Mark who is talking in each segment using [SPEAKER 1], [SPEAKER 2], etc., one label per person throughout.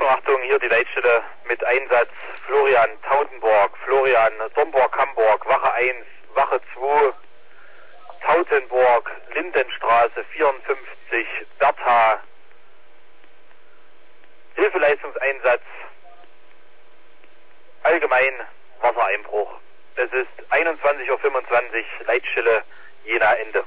[SPEAKER 1] Achtung, hier die Leitstelle mit Einsatz Florian Tautenborg, Florian Domburg-Hamburg, Wache 1, Wache 2, Tautenborg, Lindenstraße 54, Bertha, Hilfeleistungseinsatz, allgemein Wassereinbruch. Es ist 21:25 Uhr, Leitstelle Jena Ende.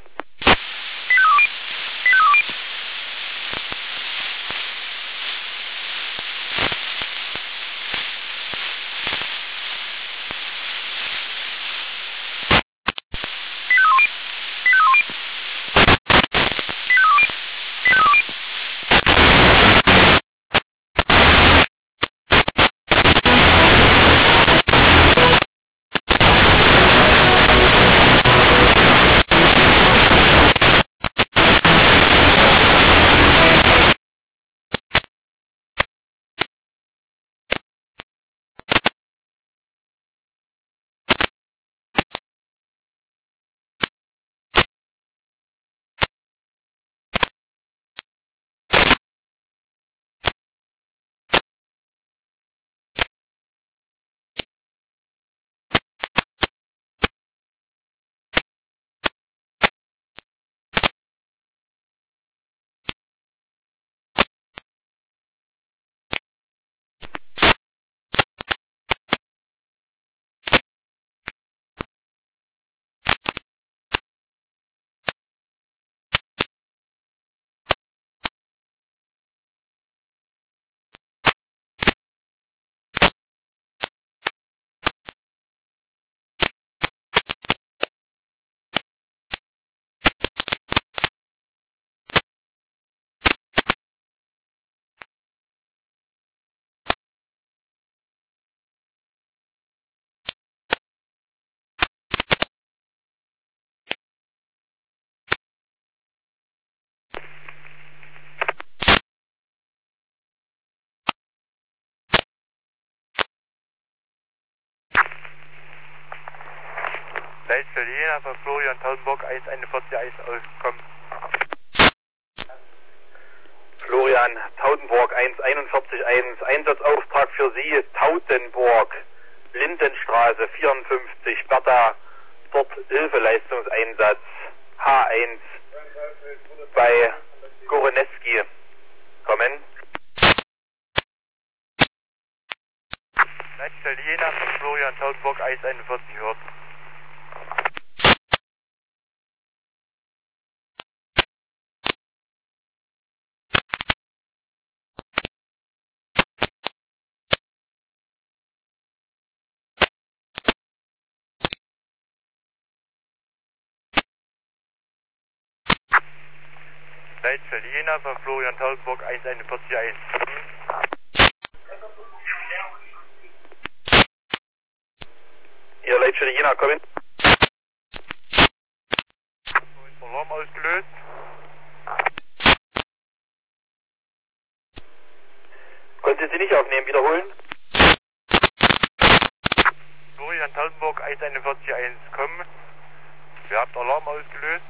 [SPEAKER 2] Leitstelle Jena von Florian Tautenborg 141 auskommen.
[SPEAKER 1] Florian Tautenborg 141 Einsatzauftrag für Sie, Tautenborg, Lindenstraße 54, Bertha, dort Hilfeleistungseinsatz H1 bei Goroneski. Kommen.
[SPEAKER 2] Leitstelle Jena von Florian Tautenborg 141 hört. Leitstelle Jena von Florian Tautenborg 141.
[SPEAKER 1] Hier Leitstelle Jena, kommen.
[SPEAKER 2] Alarm ausgelöst.
[SPEAKER 1] Konnte Sie nicht aufnehmen, wiederholen.
[SPEAKER 2] Florian Tautenborg 141 kommen. Wer hat Alarm ausgelöst?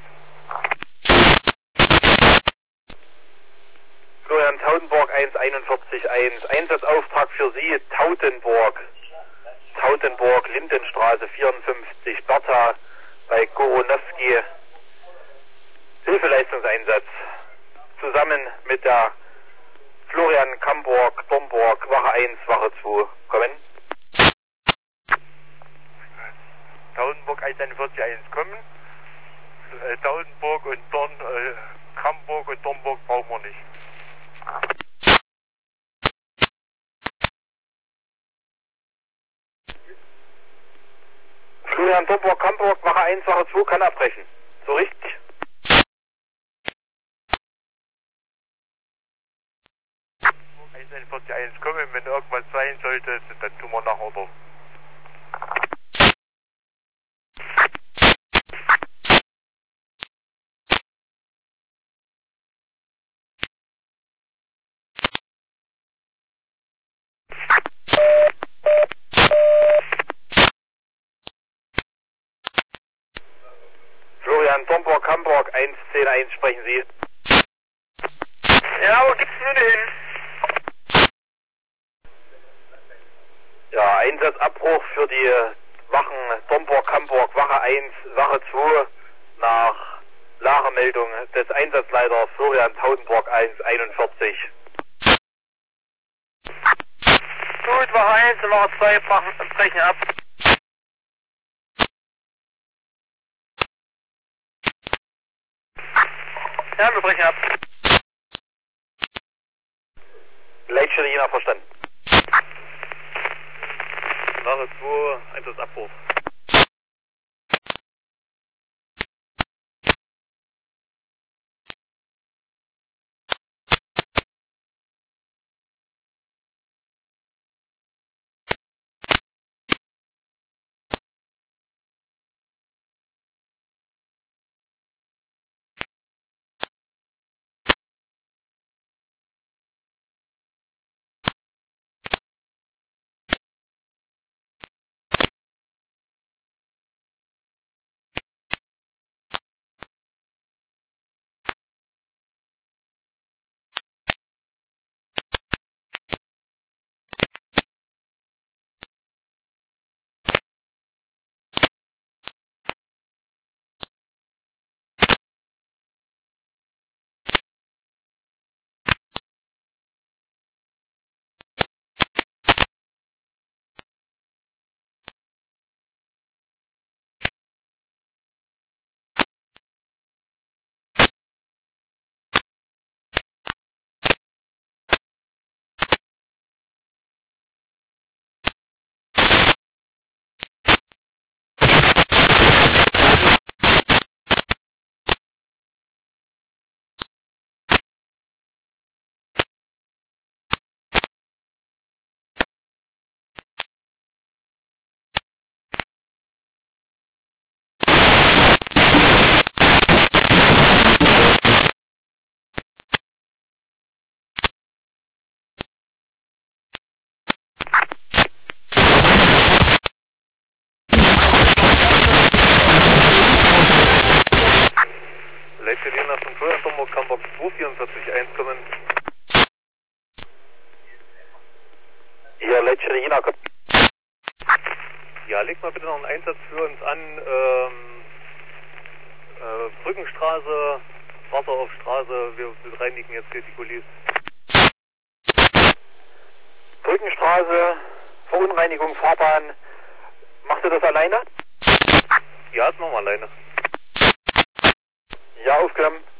[SPEAKER 1] Florian Tautenborg 141 Einsatzauftrag für Sie, Tautenborg. Tautenborg, Lindenstraße 54, Bertha bei Goronowski. Hilfeleistungseinsatz. Zusammen mit der Florian Kamborg, Domburg, Wache 1, Wache 2. Kommen.
[SPEAKER 2] Tautenborg 141 kommen. Tautenborg und Kamborg und Domburg brauchen wir nicht.
[SPEAKER 1] Florian Domburg, Kamborg, Wache 1, Wache 2 kann abbrechen. So richtig?
[SPEAKER 2] Tautenborg 141 kommen, wenn irgendwas sein sollte, dann tun wir nach Ordnung.
[SPEAKER 1] Florian Domburg, Hamburg 110 sprechen Sie.
[SPEAKER 2] Ja, wo gibt's denn hin?
[SPEAKER 1] für die Wachen Domburg, Hamburg, Wache 1, Wache 2 nach Lagemeldung des Einsatzleiters Florian Tautenburg 141.
[SPEAKER 2] Gut, Wache 1 und Wache 2 brechen ab. Ja, wir brechen ab.
[SPEAKER 1] Leitstelle Jena verstanden.
[SPEAKER 2] Wache 2, Einsatzabbruch. Leitstelle Jena von Florian Domburg, Hamburg 244, 1 kommen.
[SPEAKER 1] Hier, Leitstelle Jena.
[SPEAKER 2] Ja, leg mal bitte noch einen Einsatz für uns an. Brückenstraße, Wasser auf Straße, wir bereinigen jetzt hier die Kulis.
[SPEAKER 1] Brückenstraße, Verunreinigung, Fahrbahn. Machst du das alleine?
[SPEAKER 2] Ja, das machen wir alleine.
[SPEAKER 1] Ja, aufgenommen.